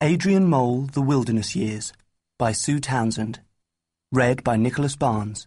Adrian Mole, The Wilderness Years, by Sue Townsend. Read by Nicholas Barnes.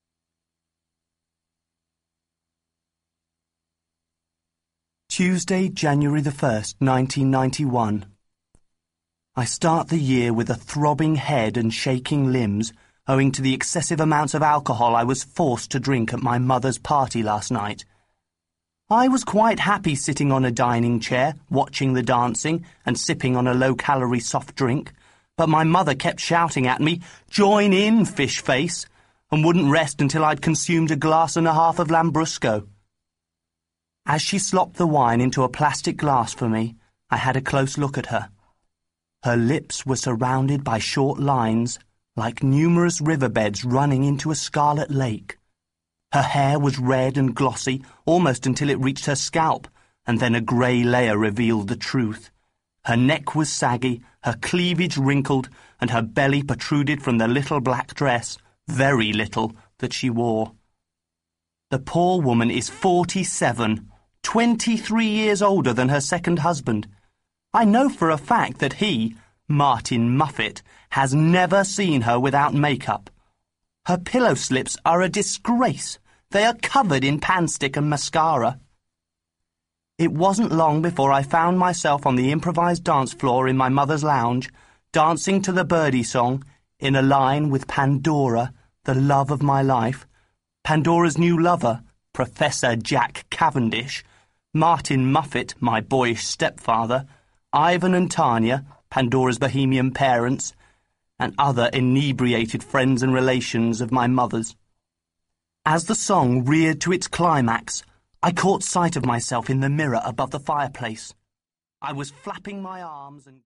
Tuesday, January the 1st, 1991. I start the year with a throbbing head and shaking limbs, owing to the excessive amounts of alcohol I was forced to drink at my mother's party last night. I was quite happy sitting on a dining chair, watching the dancing and sipping on a low-calorie soft drink, but my mother kept shouting at me, "Join in, fish face," and wouldn't rest until I'd consumed a glass and a half of Lambrusco. As she slopped the wine into a plastic glass for me, I had a close look at her. Her lips were surrounded by short lines, like numerous riverbeds running into a scarlet lake. Her hair was red and glossy, almost until it reached her scalp, and then a grey layer revealed the truth. Her neck was saggy, her cleavage wrinkled, and her belly protruded from the little black dress, very little, that she wore. The poor woman is 47, 23 years older than her second husband. I know for a fact that he, Martin Muffet, has never seen her without makeup. Her pillow slips are a disgrace. They are covered in panstick and mascara. It wasn't long before I found myself on the improvised dance floor in my mother's lounge, dancing to the Birdie song, in a line with Pandora, the love of my life, Pandora's new lover, Professor Jack Cavendish, Martin Muffet, my boyish stepfather, Ivan and Tanya, Pandora's bohemian parents, and other inebriated friends and relations of my mother's. As the song reared to its climax, I caught sight of myself in the mirror above the fireplace. I was flapping my arms and